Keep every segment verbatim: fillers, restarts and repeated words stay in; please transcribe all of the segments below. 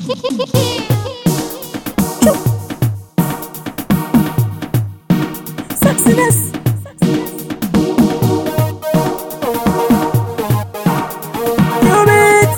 Sexiness. Feel it.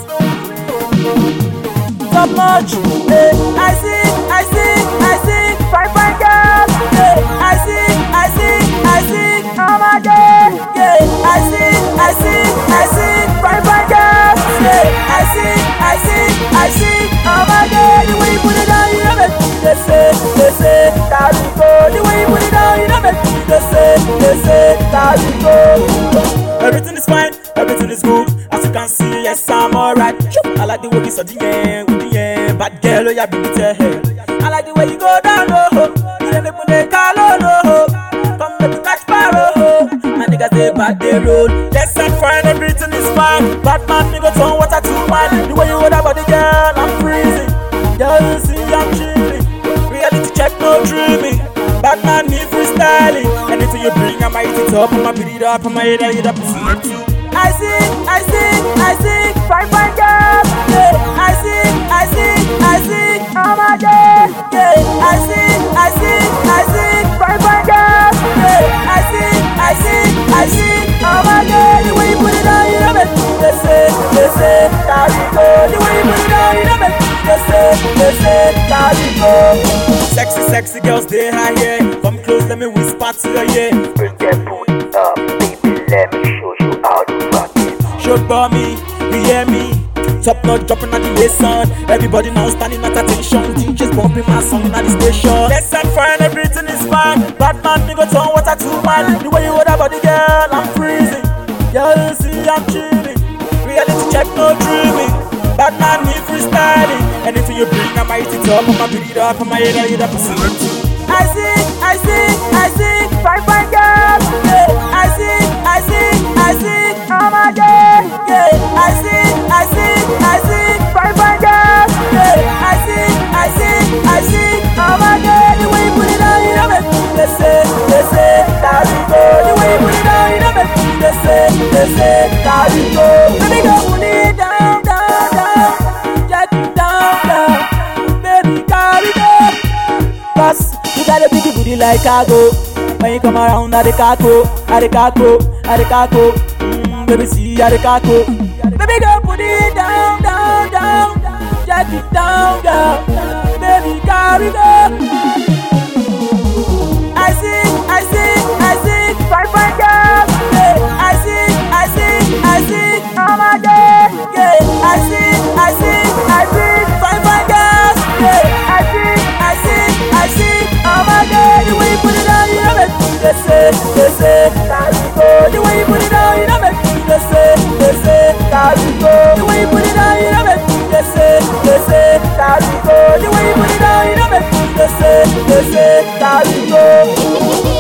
Top notch. Hey, I see, I see, I see. Fine, fine girls. Hey, I see, I see, I see. Oh my God. Yeah, I see, I see, I see. Fine, fine girls. Yeah, I see, I see, I see. Oh my God. The way you put it on, you know it. They say, they say, that we go. The way you put it on, you know it. They say, they say, that we go. Everything is fine, everything is good. As you can see, yes, I'm alright. I like the way you saw the end, with the end. Bad girl, oh, you have been tell her. I like the way you go down, oh, you never put a call, oh, come let me catch power, oh. My niggas, they bad, they roll. Yes, I'm fine, everything is fine. Bad man, nigga, turn water to wine. The way you hold about the girl, I'm freezing. Girl, you see, I'm chilling. Reality check, no dreaming. Bad man, me freestyling. Anything you bring, I'ma eat it up. I'ma beat it up, I'ma eat it up. I see, I see, I see. Fine, fine girl. Yeah, I see, I see, I see. Oh my God. Yeah, I see, I see, I see. Fine, fine girl. Yeah, I see, I see, I see. Oh my God. The way you put it on, you know it. They say, they say, that we go. The way you put it on, you know it. They say, they say, that we go. Sexy, sexy girls, they high here. Come close, let me whisper to your ear. Bring that booty up, baby, let me show you how to rock it. Show for me, you hear me. Top not dropping at the basin. Everybody now standing at attention. D Js bumping my song at the station. Yes, I'm fine, everything is fine. Bad man, nigga, turn water to wine. The way you hold about the girl, I'm freezing. Girl, you see, I'm chilling. Reality check, no dreaming. Bad man, me freestyling. Anything you bring, I'ma eat it up. I'ma beat it up, I'ma eat it up. I see, I see, I see. Fine, fine girls. Yeah, I see, I see, I see. Oh my God. Yeah, I see, I see, I see. Fine, fine girls. Yeah, I see, I see, I see. Oh my God. The way you put it on, you know it. They say, they say, that we go. The way you put it on, you know it. They say, they say, that we go. Baby, go put it down, down, down. Jack it down, down. Baby, carry go. Cause you got a big booty like cargo. When you come around, I the cargo, I the cargo, I the cargo. Mm, baby, see, I the cargo. Baby, girl, put it down, down, down. Jack it down, down. Baby, carry go. I see, I see, I see. Fine, fine girl. Yeah, I see, I see, I see. Oh my God. Yeah, I see, I see, I see. Fine, fine girl. Yeah, I see, I see, I see. Oh my God. The way you put it on, you know it. They say, they say, that we go. The way you put it on, you know it. They say, they say, that we go. The way you put it on, you know it. They say, they say, that we go. The way you put it on, you know it. They say, they say, that we go.